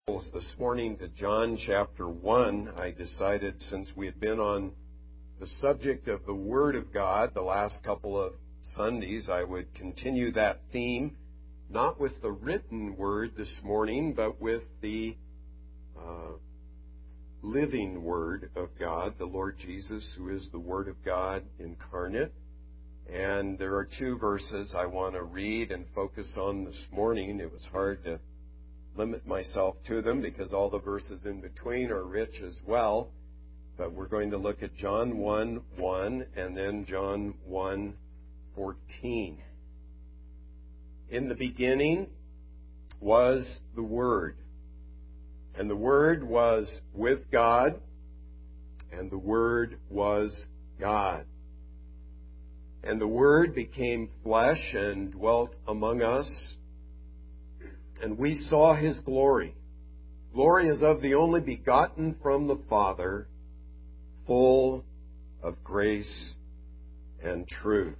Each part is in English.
This morning to John chapter 1. I decided, since we had been on the subject of the Word of God the last couple of Sundays, I would continue that theme, not with the written Word this morning, but with the living Word of God, the Lord Jesus, who is the Word of God incarnate. And there are two verses I want to read and focus on this morning. It was hard to limit myself to them because all the verses in between are rich as well. But we're going to look at John 1:1 and then John 1:14. In the beginning was the Word, and the Word was with God, and the Word was God. And the Word became flesh and dwelt among us, and we saw His glory. Glory as of the only begotten from the Father, full of grace and truth.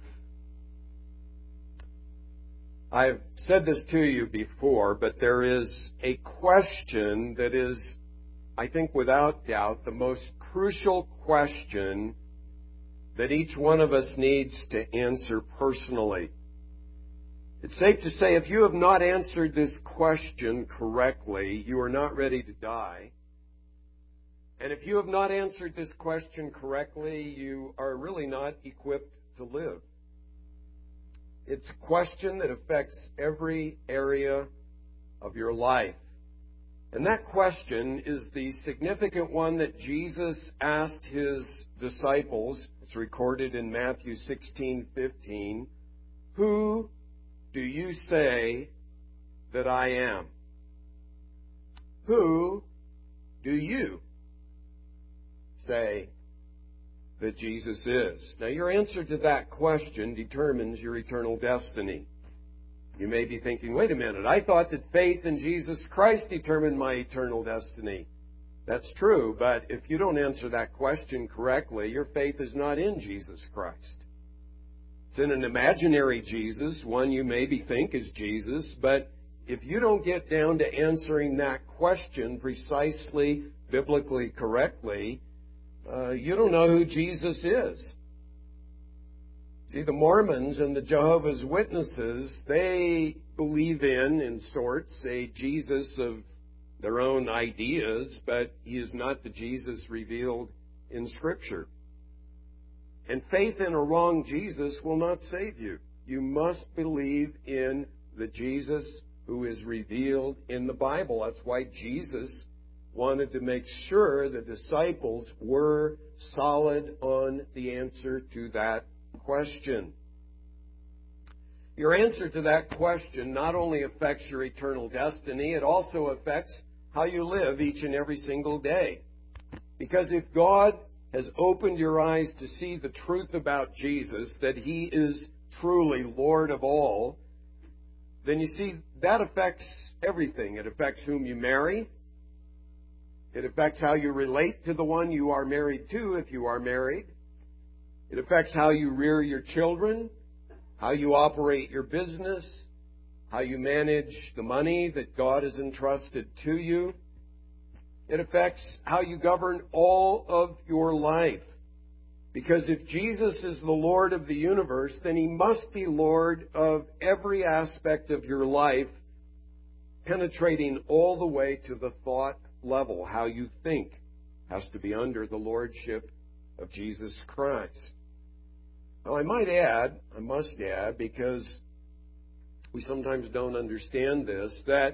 I've said this to you before, but there is a question that is, I think without doubt, the most crucial question that each one of us needs to answer personally. It's safe to say if you have not answered this question correctly, you are not ready to die. And if you have not answered this question correctly, you are really not equipped to live. It's a question that affects every area of your life. And that question is the significant one that Jesus asked His disciples. It's recorded in Matthew 16:15. Who do you say that I am? Who do you say that Jesus is? Now, your answer to that question determines your eternal destiny. You may be thinking, wait a minute, I thought that faith in Jesus Christ determined my eternal destiny. That's true, but if you don't answer that question correctly, your faith is not in Jesus Christ. It's in an imaginary Jesus, one you maybe think is Jesus, but if you don't get down to answering that question precisely, biblically correctly, you don't know who Jesus is. See, the Mormons and the Jehovah's Witnesses, they believe in sorts, a Jesus of their own ideas, but He is not the Jesus revealed in Scripture. And faith in a wrong Jesus will not save you. You must believe in the Jesus who is revealed in the Bible. That's why Jesus wanted to make sure the disciples were solid on the answer to that question. Your answer to that question not only affects your eternal destiny, it also affects how you live each and every single day. Because if God has opened your eyes to see the truth about Jesus, that He is truly Lord of all, then you see that affects everything. It affects whom you marry. It affects how you relate to the one you are married to, if you are married. It affects how you rear your children, how you operate your business, how you manage the money that God has entrusted to you. It affects how you govern all of your life. Because if Jesus is the Lord of the universe, then He must be Lord of every aspect of your life, penetrating all the way to the thought level. How you think has to be under the lordship of Jesus Christ. Now, I must add, because we sometimes don't understand this, that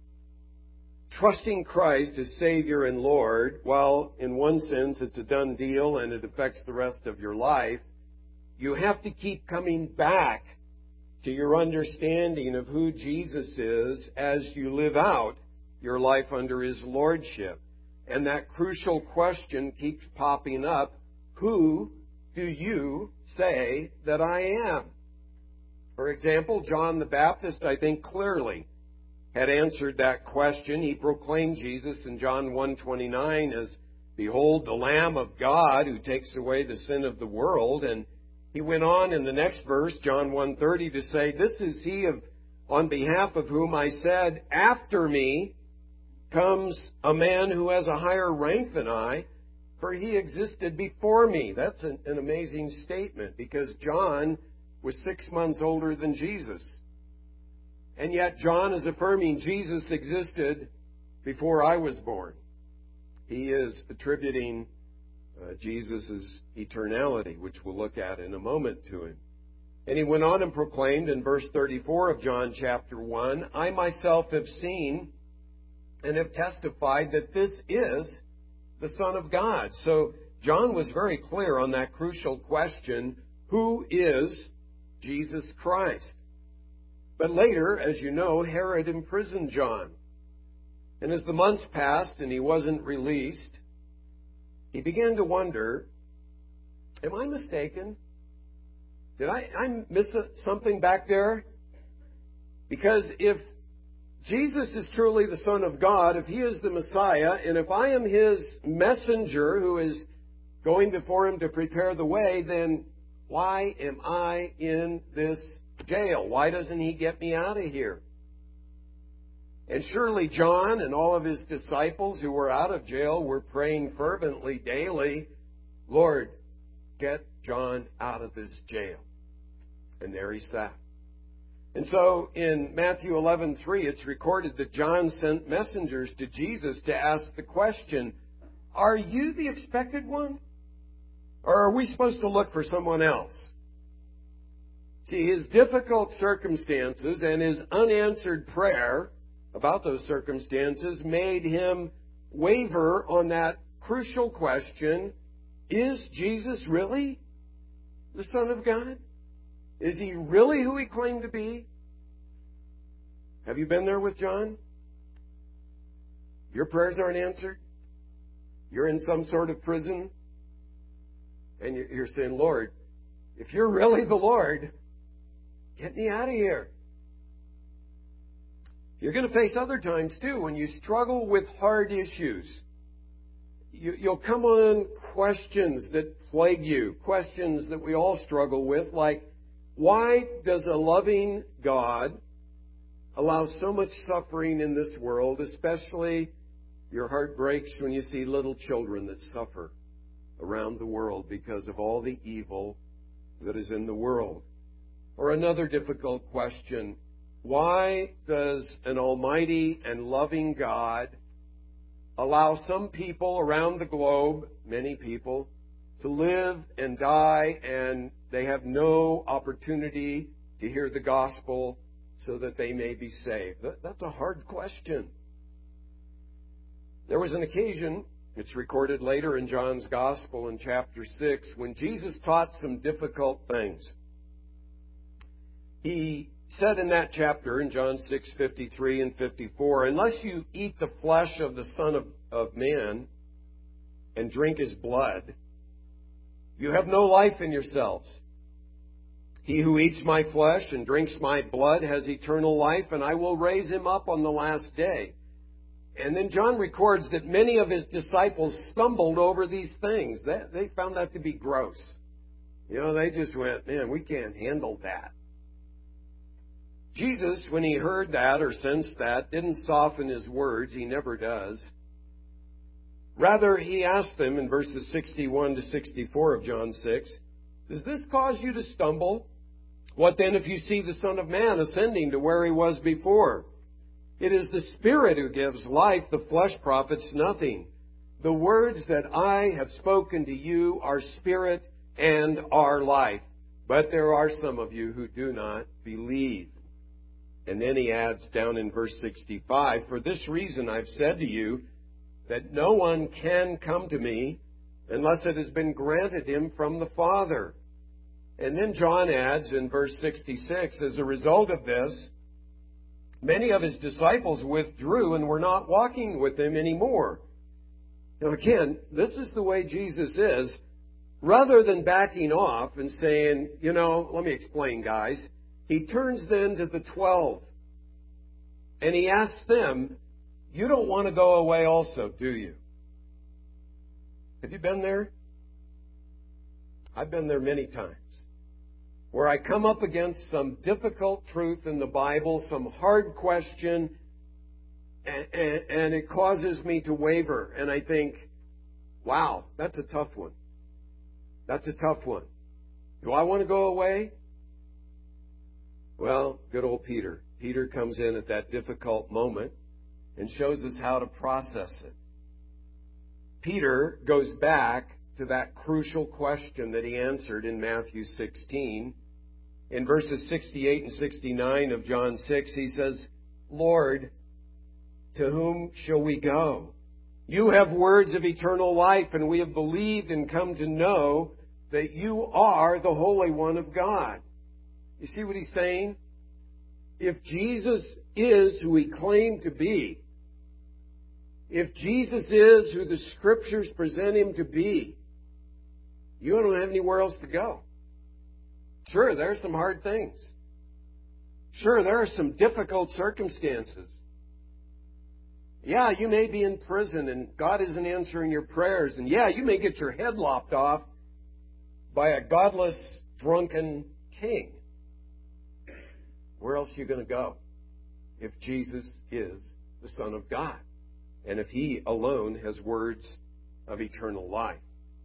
trusting Christ as Savior and Lord, while in one sense it's a done deal and it affects the rest of your life, you have to keep coming back to your understanding of who Jesus is as you live out your life under His Lordship. And that crucial question keeps popping up, who do you say that I am? For example, John the Baptist, I think, clearly had answered that question. He proclaimed Jesus in John 1:29 as, behold, the Lamb of God who takes away the sin of the world. And he went on in the next verse, John 1:30, to say, this is He on behalf of whom I said, after me comes a man who has a higher rank than I, for he existed before me. That's an amazing statement, because John was 6 months older than Jesus. And yet John is affirming Jesus existed before I was born. He is attributing Jesus' eternality, which we'll look at in a moment, to him. And he went on and proclaimed in verse 34 of John chapter 1, I myself have seen and have testified that this is the Son of God. So John was very clear on that crucial question, who is Jesus Christ? But later, as you know, Herod imprisoned John. And as the months passed and he wasn't released, he began to wonder, am I mistaken? Did I miss something back there? Because if Jesus is truly the Son of God, if He is the Messiah, and if I am His messenger who is going before Him to prepare the way, then why am I in this jail? Why doesn't He get me out of here? And surely John and all of his disciples who were out of jail were praying fervently daily, Lord, get John out of this jail. And there he sat. And so in Matthew 11:3, it's recorded that John sent messengers to Jesus to ask the question, are you the expected one? Or are we supposed to look for someone else? See, his difficult circumstances and his unanswered prayer about those circumstances made him waver on that crucial question, is Jesus really the Son of God? Is He really who He claimed to be? Have you been there with John? Your prayers aren't answered? You're in some sort of prison? And you're saying, Lord, if you're really the Lord, get me out of here. You're going to face other times, too, when you struggle with hard issues. You'll come on questions that plague you, questions that we all struggle with, like, why does a loving God allow so much suffering in this world, especially your heart breaks when you see little children that suffer around the world because of all the evil that is in the world? Or another difficult question, why does an almighty and loving God allow some people around the globe, many people, to live and die, and they have no opportunity to hear the gospel so that they may be saved? That's a hard question. There was an occasion, it's recorded later in John's Gospel in chapter 6, when Jesus taught some difficult things. He said in that chapter, in John 6:53 and 54, unless you eat the flesh of the Son of Man and drink His blood, you have no life in yourselves. He who eats my flesh and drinks my blood has eternal life, and I will raise him up on the last day. And then John records that many of his disciples stumbled over these things. They found that to be gross. They just went, man, we can't handle that. Jesus, when He heard that or sensed that, didn't soften His words. He never does. Rather, He asked them in verses 61 to 64 of John 6, does this cause you to stumble? What then if you see the Son of Man ascending to where He was before? It is the Spirit who gives life, the flesh profits nothing. The words that I have spoken to you are spirit and are life. But there are some of you who do not believe. And then He adds down in verse 65, for this reason I've said to you that no one can come to me unless it has been granted him from the Father. And then John adds in verse 66, as a result of this, many of His disciples withdrew and were not walking with Him anymore. Now again, this is the way Jesus is. Rather than backing off and saying, let me explain, guys, He turns then to the 12. And He asks them, you don't want to go away also, do you? Have you been there? I've been there many times. Where I come up against some difficult truth in the Bible, some hard question, and it causes me to waver. And I think, wow, that's a tough one. That's a tough one. Do I want to go away? Well, good old Peter. Peter comes in at that difficult moment and shows us how to process it. Peter goes back to that crucial question that he answered in Matthew 16. In verses 68 and 69 of John 6, he says, Lord, to whom shall we go? You have words of eternal life, and we have believed and come to know that you are the Holy One of God. You see what he's saying? If Jesus is who he claimed to be, if Jesus is who the Scriptures present him to be, you don't have anywhere else to go. Sure, there are some hard things. Sure, there are some difficult circumstances. Yeah, you may be in prison and God isn't answering your prayers. And yeah, you may get your head lopped off by a godless, drunken king. Where else are you going to go if Jesus is the Son of God and if He alone has words of eternal life?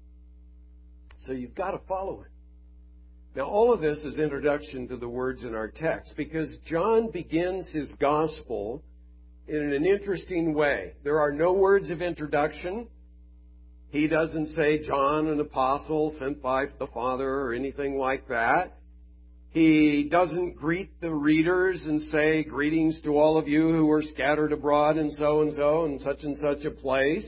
So you've got to follow Him. Now, all of this is introduction to the words in our text because John begins his gospel in an interesting way. There are no words of introduction. He doesn't say John, an apostle sent by the Father or anything like that. He doesn't greet the readers and say, greetings to all of you who are scattered abroad and so in such a place.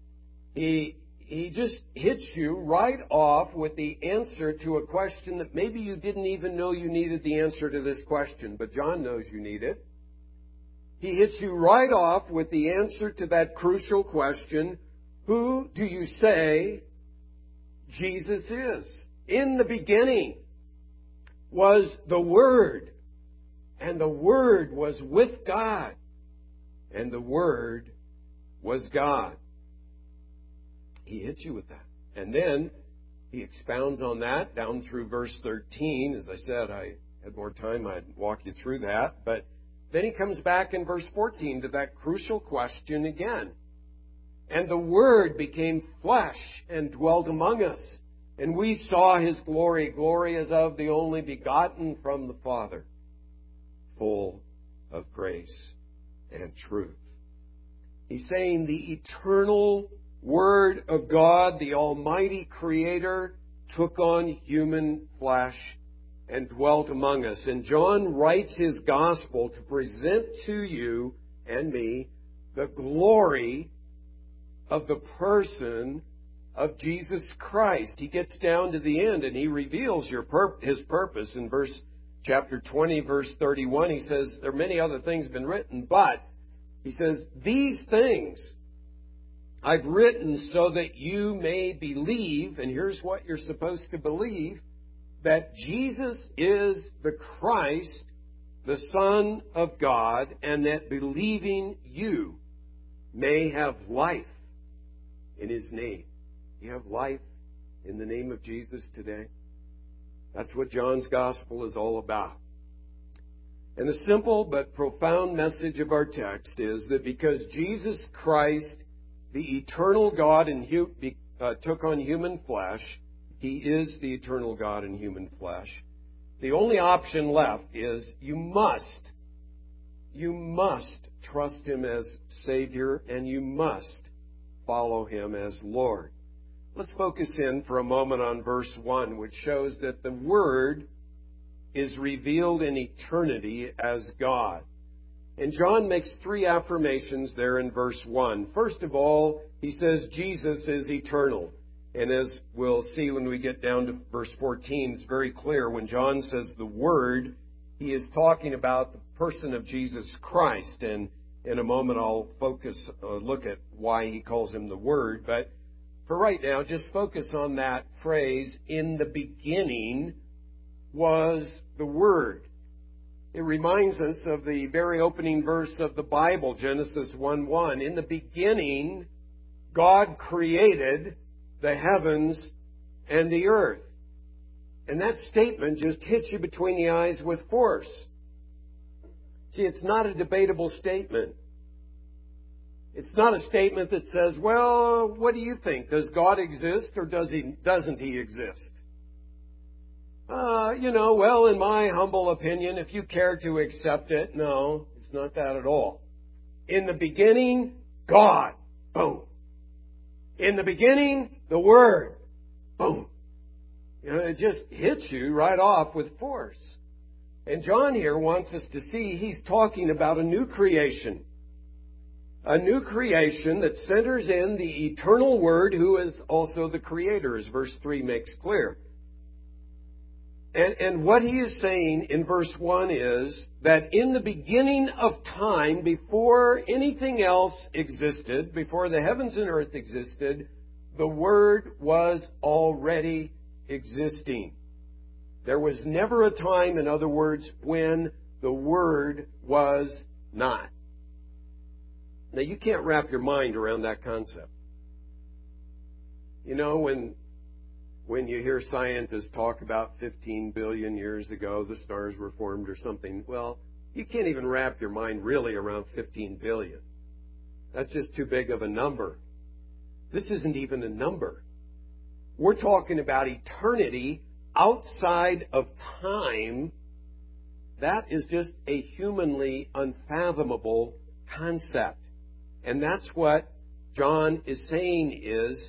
He just hits you right off with the answer to a question that maybe you didn't even know you needed the answer to this question, but John knows you need it. He hits you right off with the answer to that crucial question, who do you say Jesus is? In the beginning was the Word, and the Word was with God, and the Word was God. He hits you with that. And then he expounds on that down through verse 13. As I said, I had more time, I'd walk you through that. But then he comes back in verse 14 to that crucial question again. And the Word became flesh and dwelt among us. And we saw His glory, glory as of the only begotten from the Father, full of grace and truth. He's saying the eternal Word of God, the Almighty Creator, took on human flesh and dwelt among us. And John writes his gospel to present to you and me the glory of the person of Jesus Christ. He gets down to the end and he reveals his purpose. In chapter 20, verse 31, he says, there are many other things been written, but he says, these things I've written so that you may believe, and here's what you're supposed to believe, that Jesus is the Christ, the Son of God, and that believing you may have life in His name. You have life in the name of Jesus today? That's what John's Gospel is all about. And the simple but profound message of our text is that because Jesus Christ, the eternal God, took on human flesh, He is the eternal God in human flesh, the only option left is you must trust Him as Savior and you must follow Him as Lord. Let's focus in for a moment on verse 1, which shows that the Word is revealed in eternity as God. And John makes three affirmations there in verse 1. First of all, he says Jesus is eternal. And as we'll see when we get down to verse 14, it's very clear when John says the Word, he is talking about the person of Jesus Christ. And in a moment I'll look at why he calls Him the Word. But for right now, just focus on that phrase, in the beginning was the Word. It reminds us of the very opening verse of the Bible, Genesis 1:1. In the beginning, God created the heavens and the earth. And that statement just hits you between the eyes with force. See, it's not a debatable statement. It's not a statement that says, well, what do you think? Does God exist or doesn't He exist? Well, in my humble opinion, if you care to accept it, no, it's not that at all. In the beginning, God. Boom. In the beginning, the Word. Boom. It just hits you right off with force. And John here wants us to see he's talking about a new creation. A new creation that centers in the eternal Word, who is also the Creator, as verse 3 makes clear. And what he is saying in verse 1 is that in the beginning of time, before anything else existed, before the heavens and earth existed, the Word was already existing. There was never a time, in other words, when the Word was not. Now, you can't wrap your mind around that concept. When you hear scientists talk about 15 billion years ago, the stars were formed or something, well, you can't even wrap your mind really around 15 billion. That's just too big of a number. This isn't even a number. We're talking about eternity outside of time. That is just a humanly unfathomable concept. And that's what John is saying is,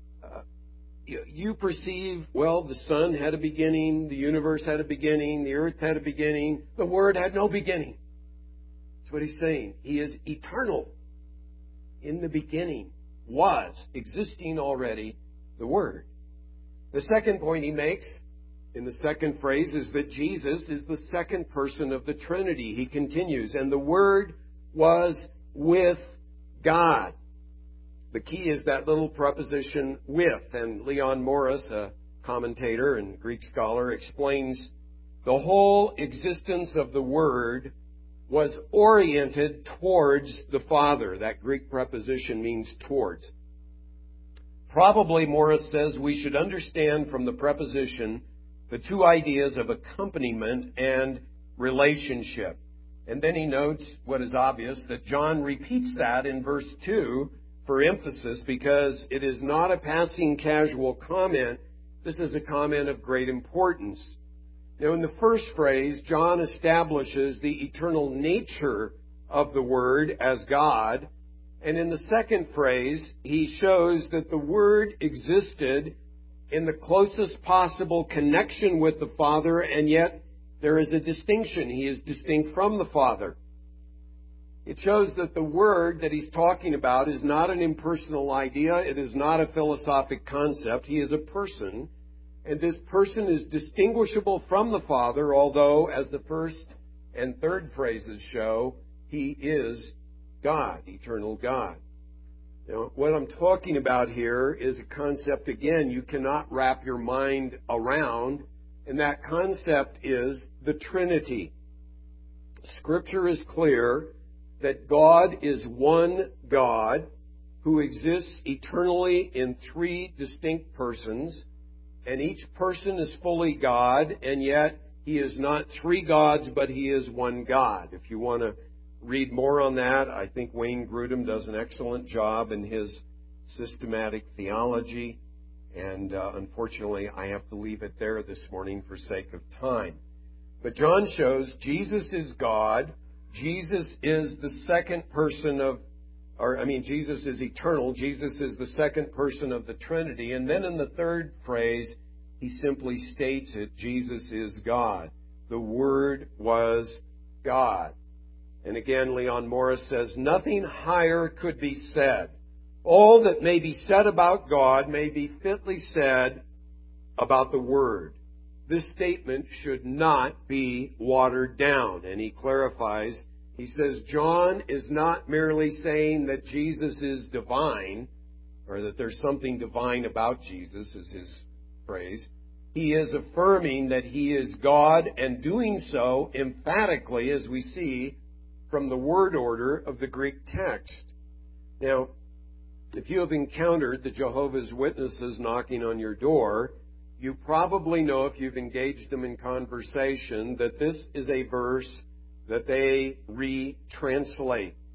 you perceive, well, the sun had a beginning, the universe had a beginning, the earth had a beginning, the Word had no beginning. That's what he's saying. He is eternal. In the beginning was, existing already, the Word. The second point he makes in the second phrase is that Jesus is the second person of the Trinity. He continues, and the Word was with God. The key is that little preposition with, and Leon Morris, a commentator and Greek scholar, explains the whole existence of the Word was oriented towards the Father. That Greek preposition means towards. Probably, Morris says, we should understand from the preposition the two ideas of accompaniment and relationship. And then he notes what is obvious, that John repeats that in verse 2 for emphasis, because it is not a passing casual comment. This is a comment of great importance. Now, in the first phrase, John establishes the eternal nature of the Word as God. And in the second phrase, he shows that the Word existed in the closest possible connection with the Father, and yet there is a distinction. He is distinct from the Father. It shows that the Word that he's talking about is not an impersonal idea. It is not a philosophic concept. He is a person. And this person is distinguishable from the Father, although, as the first and third phrases show, he is God, eternal God. Now, what I'm talking about here is a concept, again, you cannot wrap your mind around, and that concept is the Trinity. Scripture is clear that God is one God who exists eternally in three distinct persons, and each person is fully God, and yet he is not three gods, but he is one God. If you want to read more on that, I think Wayne Grudem does an excellent job in his systematic theology, and unfortunately I have to leave it there this morning for sake of time. But John shows Jesus is God. Jesus is the second person Jesus is eternal. Jesus is the second person of the Trinity. And then in the third phrase, he simply states it. Jesus is God. The Word was God. And again, Leon Morris says, nothing higher could be said. All that may be said about God may be fitly said about the Word. This statement should not be watered down. And he clarifies, he says, John is not merely saying that Jesus is divine, or that there's something divine about Jesus, is his phrase. He is affirming that he is God, and doing so emphatically, as we see from the word order of the Greek text. Now, if you have encountered the Jehovah's Witnesses knocking on your door, you probably know, if you've engaged them in conversation, that this is a verse that they retranslate.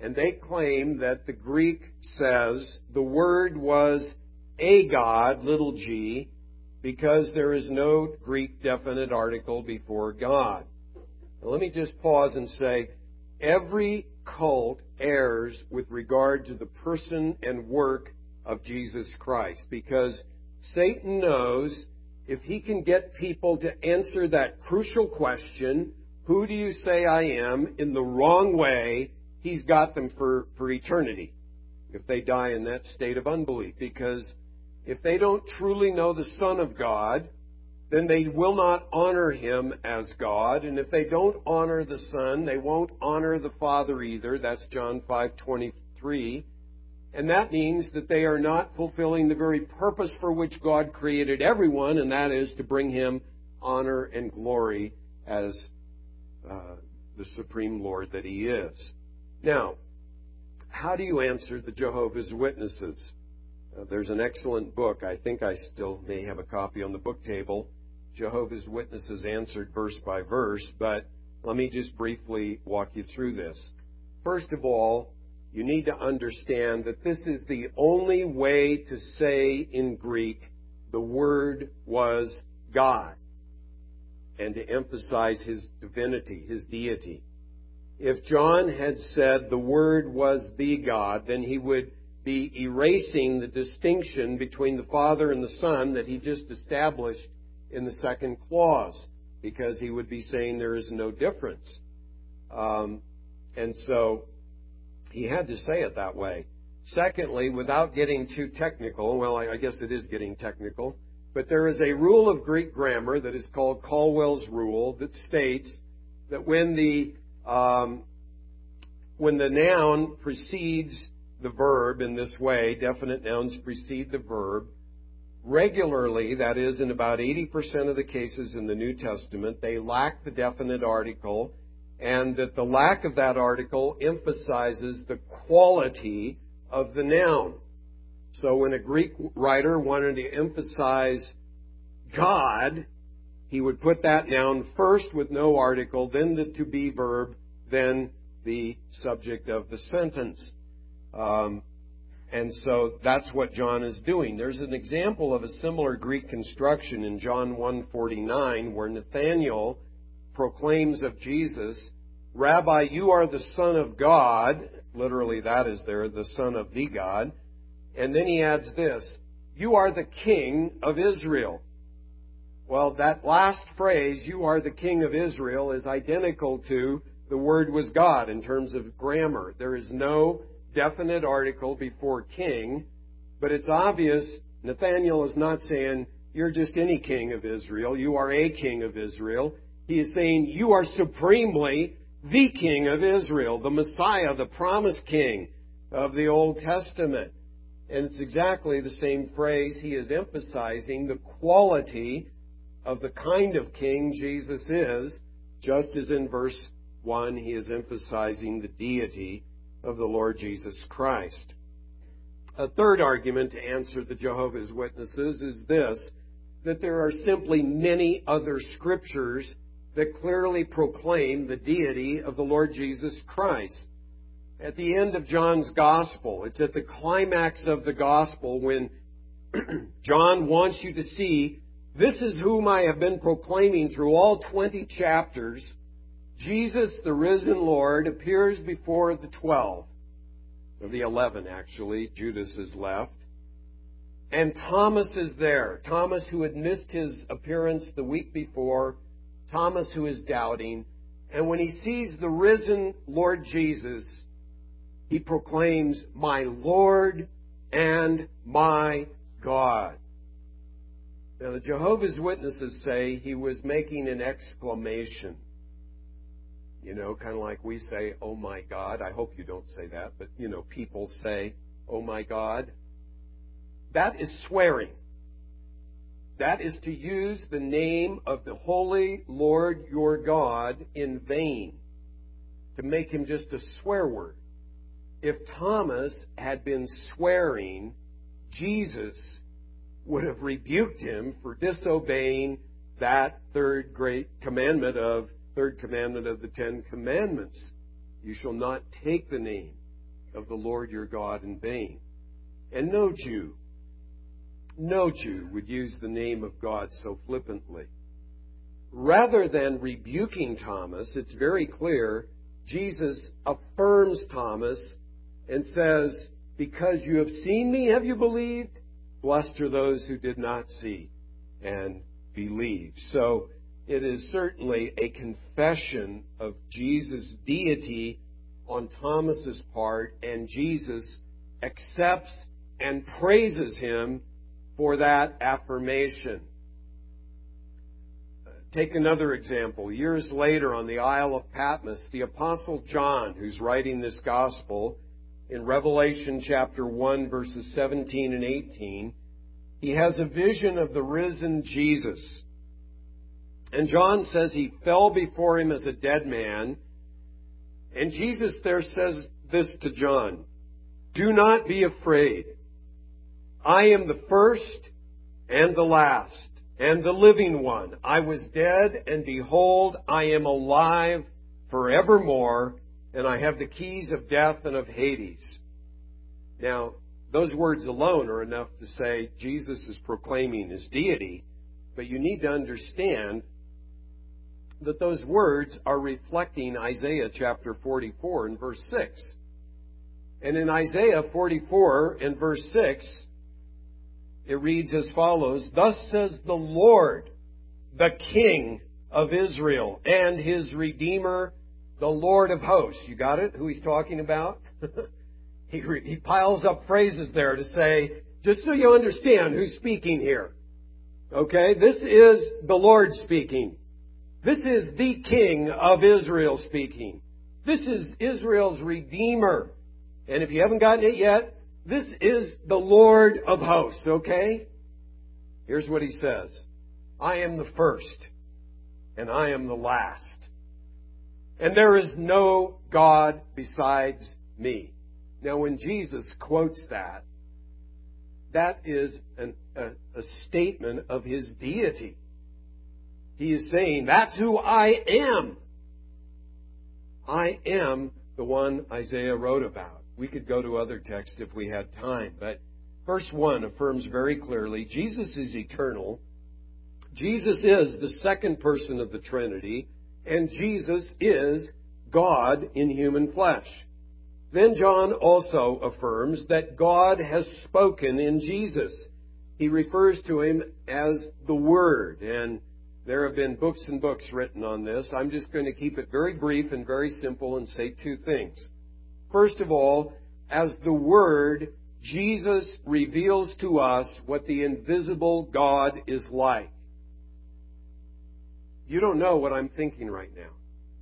And they claim that the Greek says the word was a God, little g, because there is no Greek definite article before God. Now, let me just pause and say, every cult errs with regard to the person and work of Jesus Christ, because Satan knows if he can get people to answer that crucial question, who do you say I am, in the wrong way, he's got them for eternity if they die in that state of unbelief. Because if they don't truly know the Son of God, then they will not honor him as God. And if they don't honor the Son, they won't honor the Father either. That's John 5:23. And that means that they are not fulfilling the very purpose for which God created everyone, and that is to bring him honor and glory as the supreme Lord that he is. Now, how do you answer the Jehovah's Witnesses? There's an excellent book. I think I still may have a copy on the book table. Jehovah's Witnesses answered verse by verse, but let me just briefly walk you through this. First of all, you need to understand that this is the only way to say in Greek, the Word was God, and to emphasize his divinity, his deity. If John had said the Word was the God, then he would be erasing the distinction between the Father and the Son that he just established in the second clause, because he would be saying there is no difference. And so he had to say it that way. Secondly, without getting too technical, well, I guess it is getting technical, but there is a rule of Greek grammar that is called Caldwell's rule that states that when the noun precedes the verb in this way, definite nouns precede the verb, regularly, that is, in about 80% of the cases in the New Testament, they lack the definite article, and that the lack of that article emphasizes the quality of the noun. So when a Greek writer wanted to emphasize God, he would put that noun first with no article, then the to be verb, then the subject of the sentence. And so that's what John is doing. There's an example of a similar Greek construction in John 1:49, where Nathanael proclaims of Jesus, Rabbi, you are the Son of God. Literally, that is there, the Son of the God. And then he adds this, you are the King of Israel. Well, that last phrase, you are the King of Israel, is identical to the word was God in terms of grammar. There is no definite article before king, but it's obvious Nathanael is not saying, you're just any king of Israel. You are a king of Israel. He is saying, you are supremely the King of Israel, the Messiah, the promised King of the Old Testament. And it's exactly the same phrase. He is emphasizing the quality of the kind of king Jesus is, just as in verse 1, he is emphasizing the deity of the Lord Jesus Christ. A third argument to answer the Jehovah's Witnesses is this, that there are simply many other scriptures that clearly proclaim the deity of the Lord Jesus Christ. At the end of John's Gospel, it's at the climax of the Gospel when John wants you to see, this is whom I have been proclaiming through all 20 chapters. Jesus, the risen Lord, appears before the 12, or the 11 actually, Judas is left. And Thomas is there. Thomas, who had missed his appearance the week before. Thomas, who is doubting. And when he sees the risen Lord Jesus, he proclaims, my Lord and my God. Now, the Jehovah's Witnesses say he was making an exclamation. You know, kind of like we say, oh my God. I hope you don't say that, but, you know, people say, oh my God. That is swearing. That is to use the name of the Holy Lord your God in vain, to make him just a swear word. If Thomas had been swearing, Jesus would have rebuked him for disobeying that third commandment of the 10 Commandments. You shall not take the name of the Lord your God in vain. And no Jew would use the name of God so flippantly. Rather than rebuking Thomas, it's very clear, Jesus affirms Thomas and says, because you have seen me, have you believed? Blessed are those who did not see and believe. So it is certainly a confession of Jesus' deity on Thomas's part, and Jesus accepts and praises him for that affirmation. Take another example. Years later on the Isle of Patmos, the Apostle John, who's writing this gospel, in Revelation chapter 1, verses 17 and 18, he has a vision of the risen Jesus. And John says he fell before him as a dead man. And Jesus there says this to John, "Do not be afraid. I am the first and the last and the living one. I was dead, and behold, I am alive forevermore, and I have the keys of death and of Hades." Now, those words alone are enough to say Jesus is proclaiming his deity, but you need to understand that those words are reflecting Isaiah chapter 44 and verse 6. And in Isaiah 44 and verse 6, it reads as follows, "Thus says the Lord, the King of Israel, and his Redeemer, the Lord of hosts." You got it? Who he's talking about? He piles up phrases there to say, just so you understand who's speaking here. Okay? This is the Lord speaking. This is the King of Israel speaking. This is Israel's Redeemer. And if you haven't gotten it yet, this is the Lord of hosts, okay? Here's what he says. "I am the first, and I am the last. And there is no God besides me." Now, when Jesus quotes that, that is a statement of his deity. He is saying, that's who I am. I am the one Isaiah wrote about. We could go to other texts if we had time, but verse 1 affirms very clearly, Jesus is eternal. Jesus is the second person of the Trinity, and Jesus is God in human flesh. Then John also affirms that God has spoken in Jesus. He refers to him as the Word, and there have been books and books written on this. I'm just going to keep it very brief and very simple and say two things. First of all, as the Word, Jesus reveals to us what the invisible God is like. You don't know what I'm thinking right now.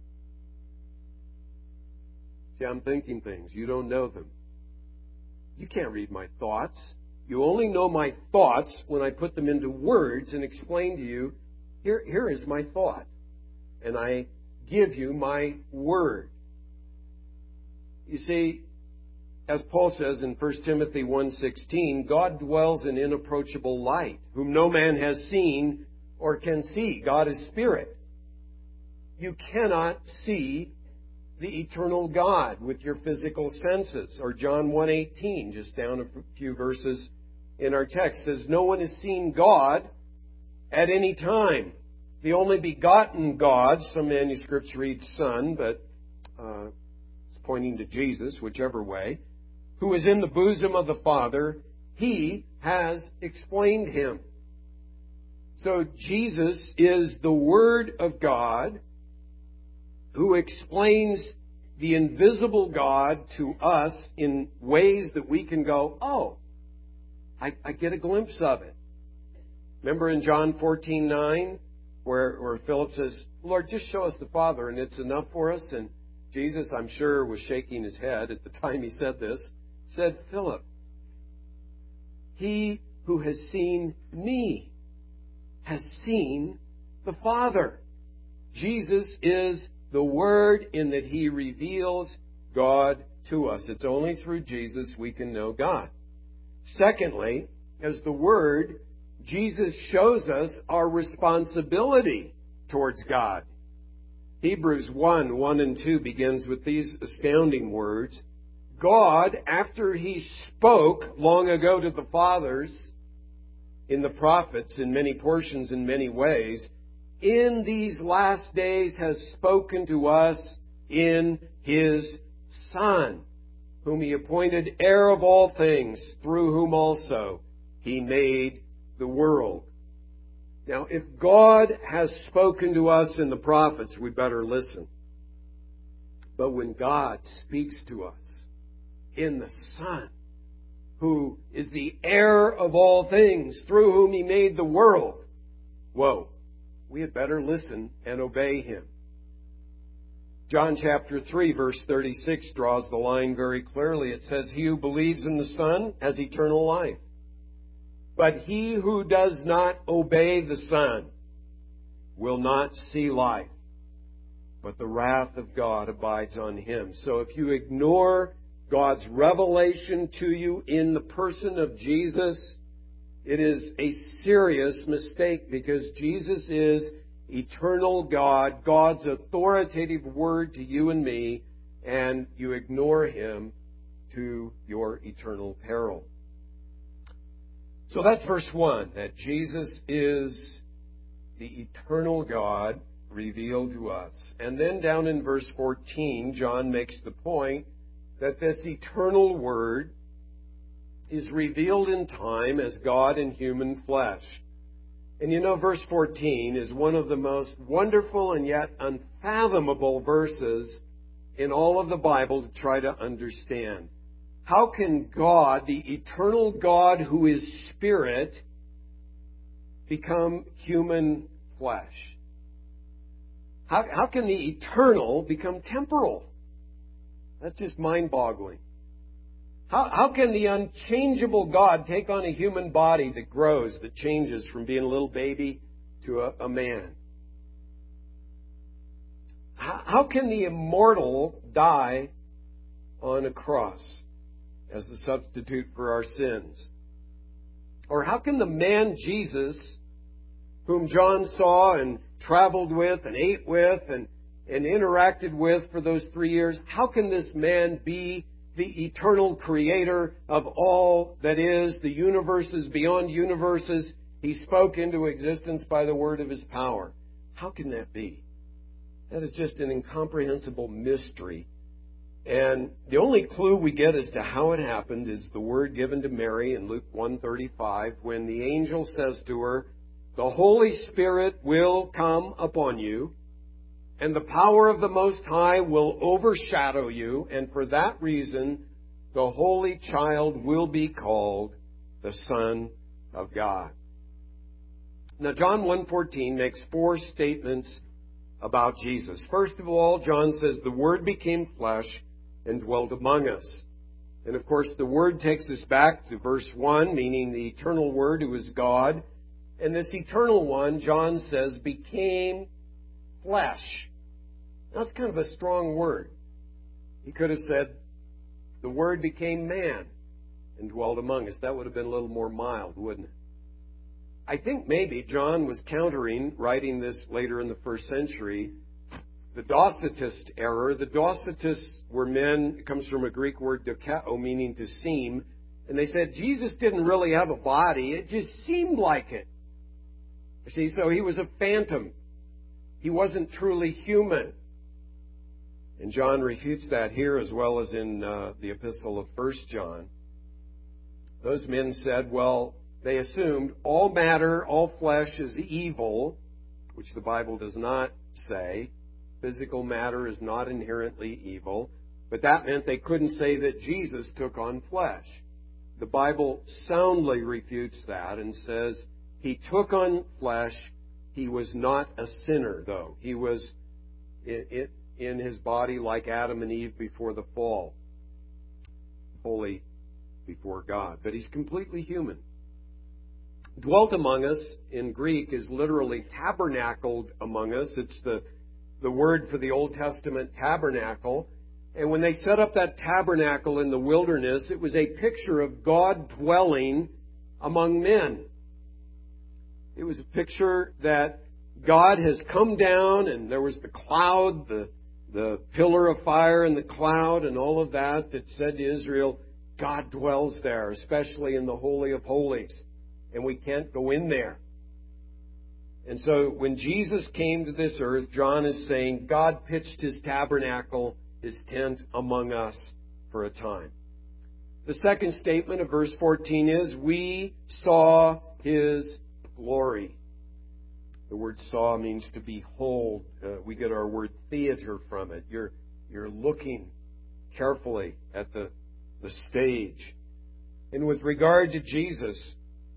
See, I'm thinking things. You don't know them. You can't read my thoughts. You only know my thoughts when I put them into words and explain to you, here is my thought. And I give you my word. You see, as Paul says in 1 Timothy 1:16, God dwells in inapproachable light, whom no man has seen or can see. God is spirit. You cannot see the eternal God with your physical senses. Or John 1:18, just down a few verses in our text, says, "No one has seen God at any time. The only begotten God," some manuscripts read Son, but it's pointing to Jesus, whichever way, "who is in the bosom of the Father, he has explained him." So Jesus is the Word of God who explains the invisible God to us in ways that we can go, oh, I get a glimpse of it. Remember in John 14:9, where Philip says, "Lord, just show us the Father, and it's enough for us." And Jesus, I'm sure, was shaking his head at the time he said this, said, "Philip, he who has seen me has seen the Father." Jesus is the Word in that he reveals God to us. It's only through Jesus we can know God. Secondly, as the Word, Jesus shows us our responsibility towards God. Hebrews 1:1 and 2 begins with these astounding words. God, after He spoke long ago to the fathers in the prophets in many portions, in many ways, in these last days has spoken to us in His Son, whom He appointed heir of all things, through whom also He made the world. Now, if God has spoken to us in the prophets, we better listen. But when God speaks to us in the Son, who is the heir of all things, through whom He made the world, whoa, we had better listen and obey Him. John chapter 3, verse 36 draws the line very clearly. It says, "He who believes in the Son has eternal life. But he who does not obey the Son will not see life, but the wrath of God abides on him." So if you ignore God's revelation to you in the person of Jesus, it is a serious mistake, because Jesus is eternal God, God's authoritative word to you and me, and you ignore Him to your eternal peril. So that's verse 1, that Jesus is the eternal God revealed to us. And then down in verse 14, John makes the point that this eternal Word is revealed in time as God in human flesh. And you know, verse 14 is one of the most wonderful and yet unfathomable verses in all of the Bible to try to understand. How can God, the eternal God who is Spirit, become human flesh? How can the eternal become temporal? That's just mind-boggling. How can the unchangeable God take on a human body that grows, that changes from being a little baby to a man? How can the immortal die on a cross as the substitute for our sins? Or how can the man Jesus, whom John saw and traveled with and ate with and interacted with for those 3 years, how can this man be the eternal creator of all that is, the universes beyond universes? He spoke into existence by the word of His power. How can that be? That is just an incomprehensible mystery. And the only clue we get as to how it happened is the word given to Mary in Luke 1:35, when the angel says to her, "The Holy Spirit will come upon you, and the power of the Most High will overshadow you, and for that reason the Holy Child will be called the Son of God." Now, John 1:14 makes 4 statements about Jesus. First of all, John says, "The Word became flesh and dwelt among us." And of course, the Word takes us back to verse 1, meaning the eternal Word who is God. And this eternal one, John says, became flesh. Now, that's kind of a strong word. He could have said, "The Word became man and dwelt among us." That would have been a little more mild, wouldn't it? I think maybe John was countering, writing this later in the first century, the Docetist error. The Docetists were men, it comes from a Greek word dokeo, meaning to seem, and they said Jesus didn't really have a body, it just seemed like it. You see, so He was a phantom. He wasn't truly human. And John refutes that here as well as in the epistle of 1 John. Those men said, well, they assumed all matter, all flesh is evil, which the Bible does not say. Physical matter is not inherently evil. But that meant they couldn't say that Jesus took on flesh. The Bible soundly refutes that and says He took on flesh. He was not a sinner, though. He was in His body like Adam and Eve before the fall, holy before God. But He's completely human. Dwelt among us in Greek is literally tabernacled among us. It's the word for the Old Testament tabernacle. And when they set up that tabernacle in the wilderness, it was a picture of God dwelling among men. It was a picture that God has come down, and there was the cloud, the the pillar of fire and the cloud and all of that said to Israel, God dwells there, especially in the Holy of Holies, and we can't go in there. And so when Jesus came to this earth, John is saying God pitched His tabernacle, His tent among us for a time. The second statement of verse 14 is, we saw His glory. The word saw means to behold. We get our word theater from it. You're looking carefully at the stage. And with regard to Jesus,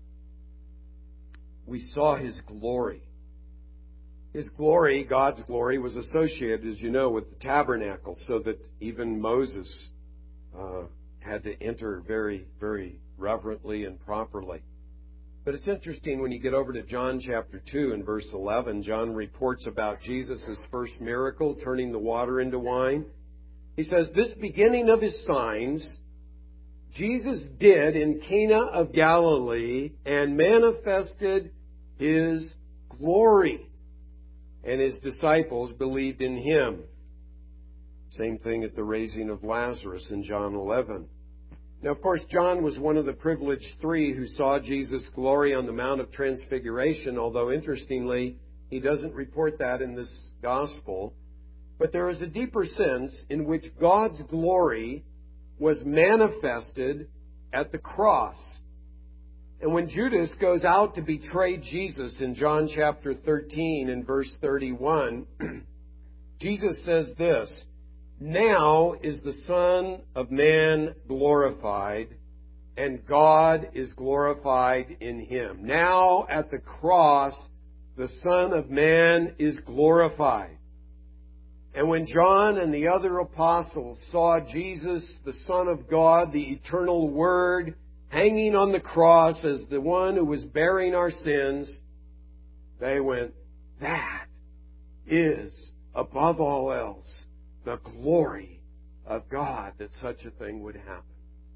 we saw His glory. His glory, God's glory, was associated, as you know, with the tabernacle, so that even Moses had to enter very, very reverently and properly. But it's interesting when you get over to John chapter 2 and verse 11, John reports about Jesus' first miracle, turning the water into wine. He says, this beginning of His signs Jesus did in Cana of Galilee and manifested His glory, and His disciples believed in Him. Same thing at the raising of Lazarus in John 11. Now, of course, John was one of the privileged three who saw Jesus' glory on the Mount of Transfiguration, although interestingly, he doesn't report that in this gospel. But there is a deeper sense in which God's glory was manifested at the cross. And when Judas goes out to betray Jesus in John chapter 13 and verse 31, Jesus says this, now is the Son of Man glorified, and God is glorified in Him. Now at the cross, the Son of Man is glorified. And when John and the other apostles saw Jesus, the Son of God, the eternal Word, hanging on the cross as the one who was bearing our sins, they went, that is, above all else, the glory of God, that such a thing would happen.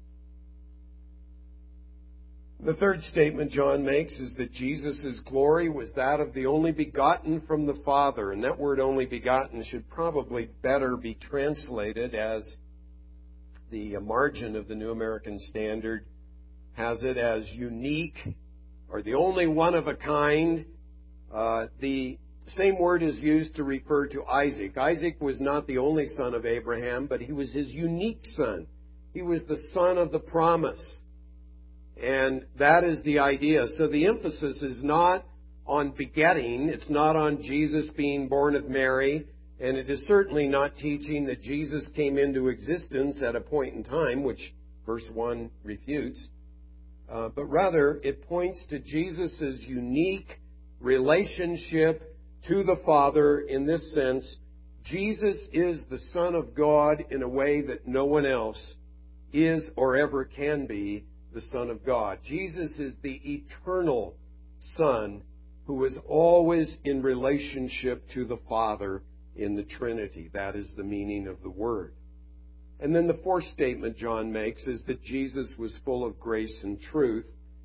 The third statement John makes is that Jesus' glory was that of the only begotten from the Father. And that word only begotten should probably better be translated as the margin of the New American Standard has it as unique or the only one of a kind. The same word is used to refer to Isaac. Isaac was not the only son of Abraham, but he was his unique son. He was the son of the promise. And that is the idea. So the emphasis is not on begetting. It's not on Jesus being born of Mary. And it is certainly not teaching that Jesus came into existence at a point in time, which verse 1 refutes. But rather, it points to Jesus' unique relationship to the Father in this sense. Jesus is the Son of God in a way that no one else is or ever can be the Son of God. Jesus is the eternal Son who is always in relationship to the Father in the Trinity. That is the meaning of the word. And then the fourth statement John makes is that Jesus was full of grace and truth.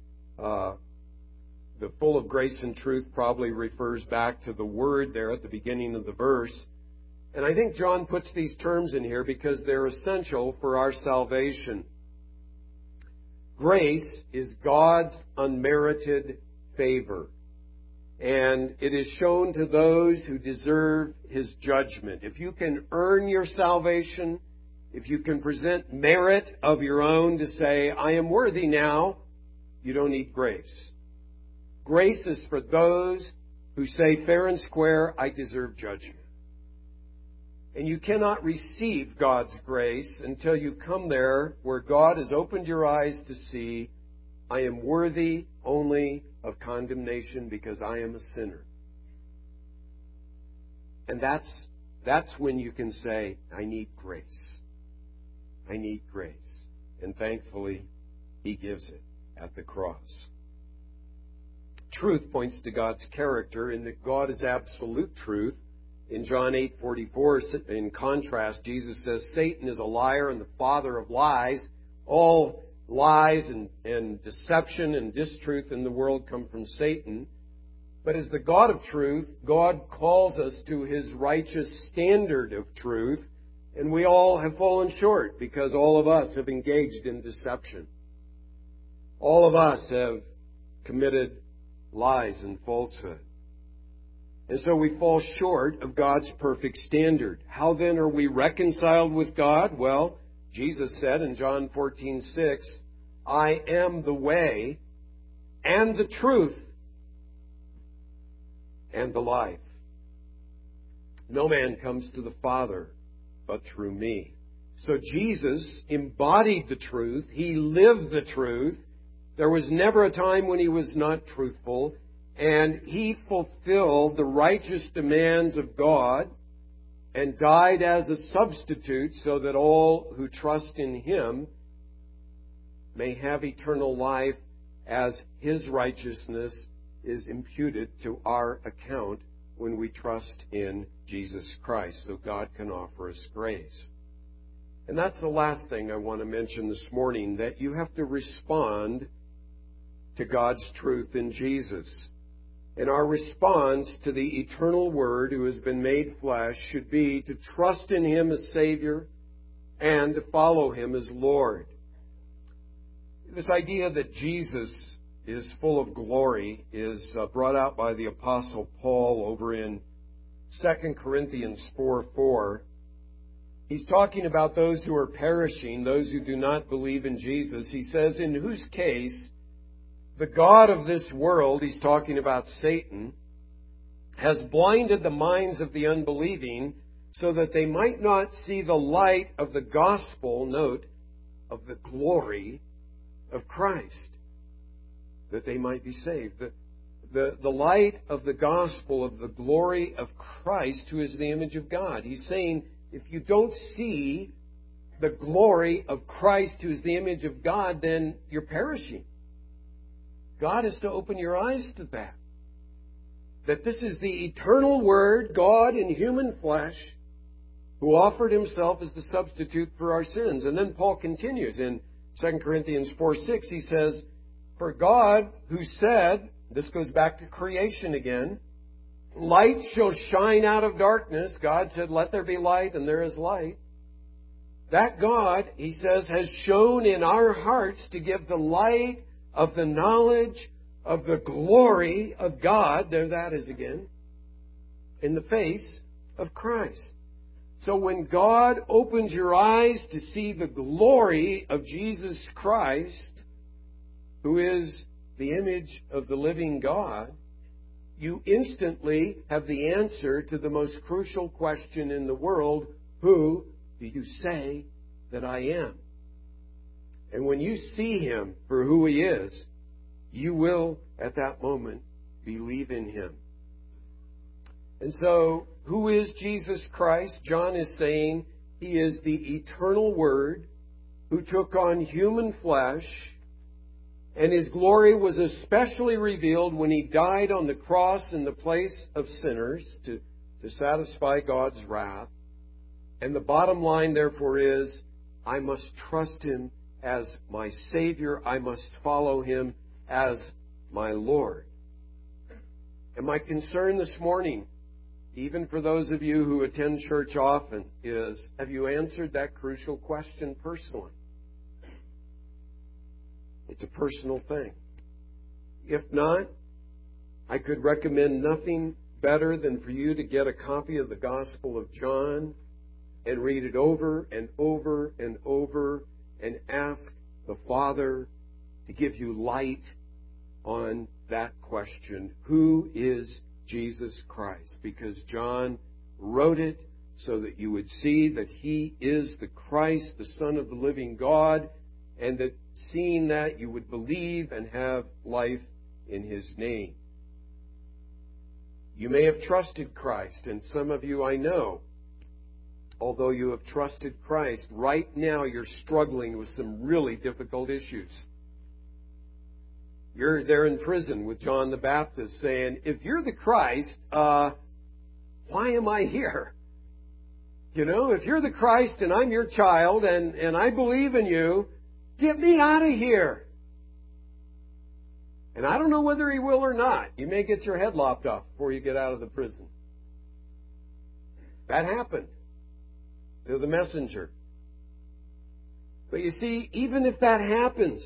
The full of grace and truth probably refers back to the word there at the beginning of the verse. And I think John puts these terms in here because they're essential for our salvation. Grace is God's unmerited favor, and it is shown to those who deserve His judgment. If you can earn your salvation, if you can present merit of your own to say, I am worthy now, you don't need grace. Grace is for those who say fair and square, I deserve judgment. And you cannot receive God's grace until you come there where God has opened your eyes to see, I am worthy only of condemnation because I am a sinner. And that's when you can say, I need grace. I need grace. And thankfully, He gives it at the cross. Truth points to God's character in that God is absolute truth. In John 8:44, in contrast, Jesus says, Satan is a liar and the father of lies. All lies and deception and distruth in the world come from Satan. But as the God of truth, God calls us to His righteous standard of truth, and we all have fallen short because all of us have engaged in deception. All of us have committed lies and falsehood. And so we fall short of God's perfect standard. How then are we reconciled with God? Well, Jesus said in John 14:6, I am the way and the truth and the life. No man comes to the Father but through me. So Jesus embodied the truth. He lived the truth. There was never a time when He was not truthful. And He fulfilled the righteous demands of God and died as a substitute so that all who trust in Him may have eternal life as His righteousness is imputed to our account when we trust in Jesus Christ, so God can offer us grace. And that's the last thing I want to mention this morning, that you have to respond to God's truth in Jesus. And our response to the eternal Word who has been made flesh should be to trust in Him as Savior and to follow Him as Lord. This idea that Jesus is full of glory is brought out by the Apostle Paul over in 2 Corinthians 4:4. He's talking about those who are perishing, those who do not believe in Jesus. He says, in whose case the God of this world, he's talking about Satan, has blinded the minds of the unbelieving so that they might not see the light of the gospel, note, of the glory of Christ, that they might be saved. The light of the gospel of the glory of Christ, who is the image of God. He's saying, if you don't see the glory of Christ, who is the image of God, then you're perishing. God is to open your eyes to that. That this is the eternal Word, God in human flesh, who offered Himself as the substitute for our sins. And then Paul continues in 2 Corinthians 4:6. He says, for God, who said, this goes back to creation again, light shall shine out of darkness. God said, let there be light, and there is light. That God, he says, has shone in our hearts to give the light of the knowledge of the glory of God, there that is again, in the face of Christ. So when God opens your eyes to see the glory of Jesus Christ, who is the image of the living God, you instantly have the answer to the most crucial question in the world: who do you say that I am? And when you see Him for who He is, you will, at that moment, believe in Him. And so, who is Jesus Christ? John is saying He is the eternal Word who took on human flesh, and His glory was especially revealed when He died on the cross in the place of sinners to satisfy God's wrath. And the bottom line, therefore, is I must trust Him as my Savior. I must follow Him as my Lord. And my concern this morning, even for those of you who attend church often, is, have you answered that crucial question personally? It's a personal thing. If not, I could recommend nothing better than for you to get a copy of the Gospel of John and read it over and over and over and ask the Father to give you light on that question. Who is Jesus Christ? Because John wrote it so that you would see that He is the Christ, the Son of the living God, and that seeing that you would believe and have life in His name. You may have trusted Christ, and some of you I know, although you have trusted Christ, right now you're struggling with some really difficult issues. You're there in prison with John the Baptist saying, if you're the Christ, why am I here? You know, if you're the Christ and I'm your child and I believe in you, get me out of here. And I don't know whether He will or not. You may get your head lopped off before you get out of the prison. That happened to the messenger. But you see, even if that happens,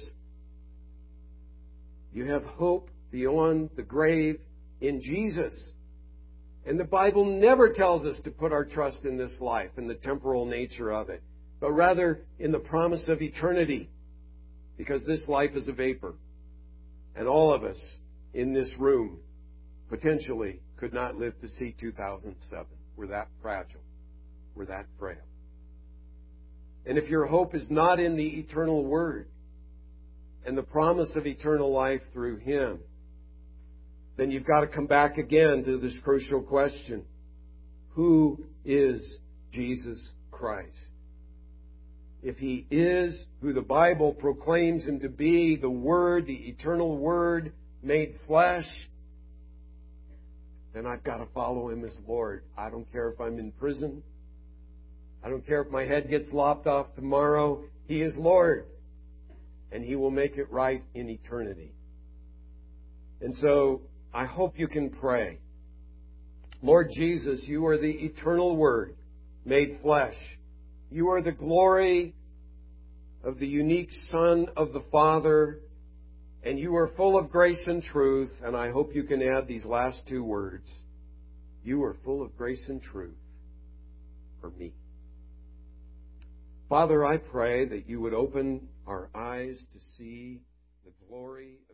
you have hope beyond the grave in Jesus. And the Bible never tells us to put our trust in this life and the temporal nature of it, but rather in the promise of eternity, because this life is a vapor. And all of us in this room potentially could not live to see 2007. We're that fragile. We're that frail. And if your hope is not in the eternal Word and the promise of eternal life through Him, then you've got to come back again to this crucial question. Who is Jesus Christ? If He is who the Bible proclaims Him to be, the Word, the eternal Word made flesh, then I've got to follow Him as Lord. I don't care if I'm in prison. I don't care if my head gets lopped off tomorrow. He is Lord. And He will make it right in eternity. And so, I hope you can pray. Lord Jesus, You are the eternal Word made flesh. You are the glory of the unique Son of the Father, and You are full of grace and truth, and I hope you can add these last two words. You are full of grace and truth for me. Father, I pray that You would open our eyes to see the glory